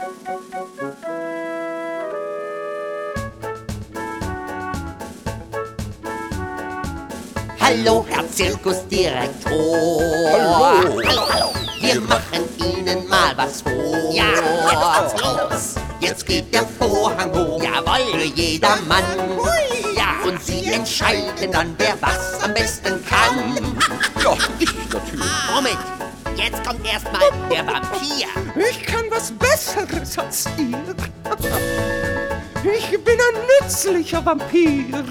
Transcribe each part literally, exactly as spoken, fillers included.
Hallo, Herr Zirkusdirektor. Hallo. Hallo, hallo. Wir machen Ihnen mal was vor. Ja, jetzt geht's los. Jetzt geht der Vorhang hoch. Jawohl. Für jedermann. Hui. Ja, und Sie entscheiden dann, wer was am besten kann. Ja, ich natürlich. Moment, jetzt kommt erstmal der Vampir. Ich kann was Besseres als ihr. Ich bin ein nützlicher Vampir.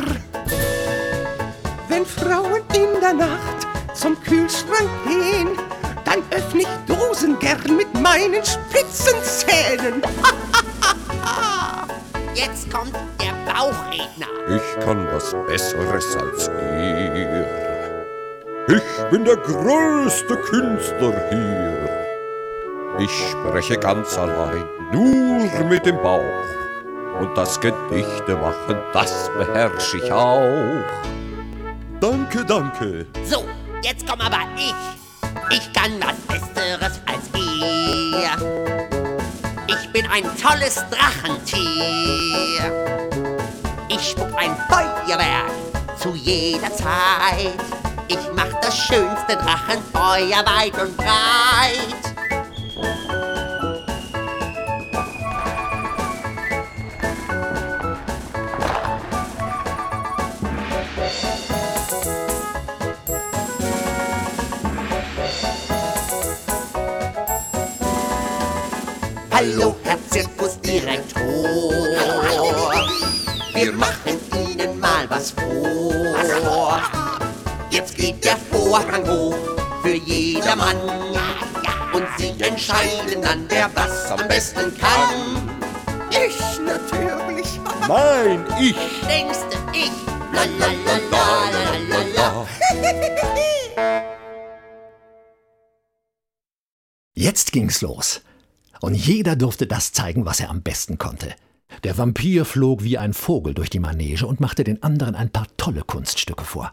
Wenn Frauen in der Nacht zum Kühlschrank gehen, dann öffne ich Dosen gern mit meinen spitzen Zähnen. Jetzt kommt der Bauchredner. Ich kann was Besseres als ihr. Ich bin der größte Künstler hier. Ich spreche ganz allein, nur mit dem Bauch. Und das Gedichte machen, das beherrsche ich auch. Danke, danke. So, jetzt komm aber ich. Ich kann was Besseres als ihr. Ich bin ein tolles Drachentier. Ich spuck ein Feuerwerk zu jeder Zeit. Ich mach das schönste Drachenfeuer weit und breit. Hallo, Herr Zirkusdirektor. Wir machen Ihnen mal was vor. Jetzt geht der Vorhang hoch für jedermann. Und Sie entscheiden dann, wer was am besten kann. Ich natürlich. Nein, ich. Denkste ich. La la la la la la la. Jetzt ging's los. Und jeder durfte das zeigen, was er am besten konnte. Der Vampir flog wie ein Vogel durch die Manege und machte den anderen ein paar tolle Kunststücke vor.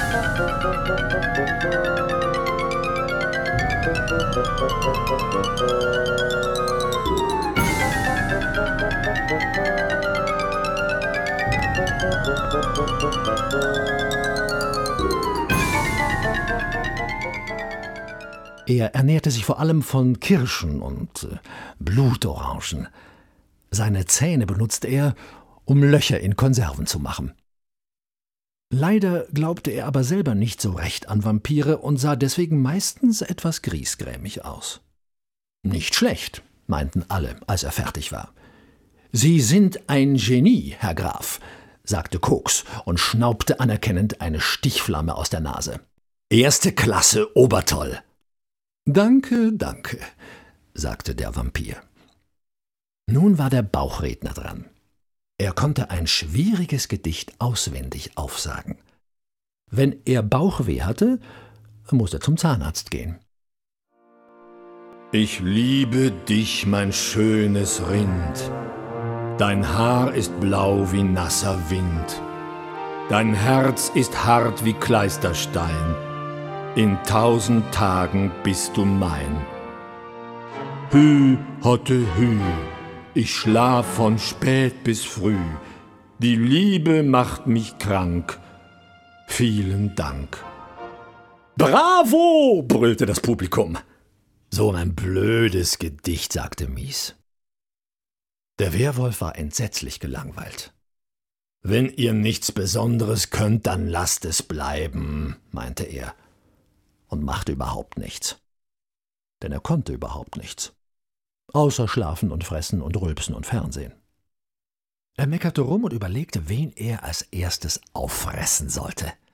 Er ernährte sich vor allem von Kirschen und äh, Blutorangen. Seine Zähne benutzte er, um Löcher in Konserven zu machen. Leider glaubte er aber selber nicht so recht an Vampire und sah deswegen meistens etwas griesgrämig aus. »Nicht schlecht«, meinten alle, als er fertig war. »Sie sind ein Genie, Herr Graf«, sagte Koks und schnaubte anerkennend eine Stichflamme aus der Nase. »Erste Klasse, obertoll!« »Danke, danke«, sagte der Vampir. Nun war der Bauchredner dran. Er konnte ein schwieriges Gedicht auswendig aufsagen. Wenn er Bauchweh hatte, musste er zum Zahnarzt gehen. Ich liebe dich, mein schönes Rind. Dein Haar ist blau wie nasser Wind. Dein Herz ist hart wie Kleisterstein. In tausend Tagen bist du mein. Hü, Hotte, hü, ich schlaf von spät bis früh. Die Liebe macht mich krank. Vielen Dank. »Bravo«, brüllte das Publikum. »So ein blödes Gedicht«, sagte Mies. Der Werwolf war entsetzlich gelangweilt. »Wenn ihr nichts Besonderes könnt, dann lasst es bleiben«, meinte er. Und machte überhaupt nichts. Denn er konnte überhaupt nichts. Außer schlafen und fressen und rülpsen und Fernsehen. Er meckerte rum und überlegte, wen er als erstes auffressen sollte.